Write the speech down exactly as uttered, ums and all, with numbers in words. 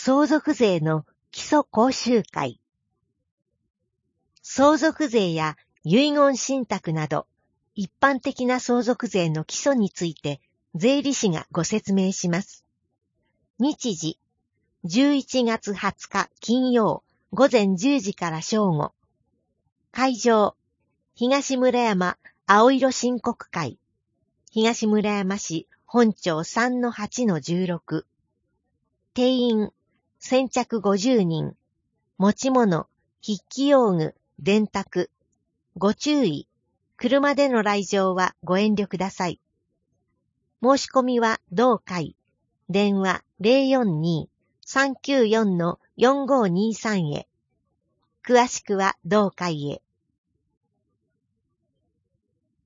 相続税の基礎講習会。相続税や遺言信託など、一般的な相続税の基礎について、税理士がご説明します。日時、じゅういちがつはつか金曜、午前じゅうじから正午。会場、東村山青色申告会。東村山市本町 さんのはちのじゅうろく。定員、先着ごじゅうにん。持ち物、筆記用具、電卓。ご注意、車での来場はご遠慮ください。申し込みは同会。電話 ゼロよんにーさんきゅうよんのよんごーにーさん へ。詳しくは同会へ。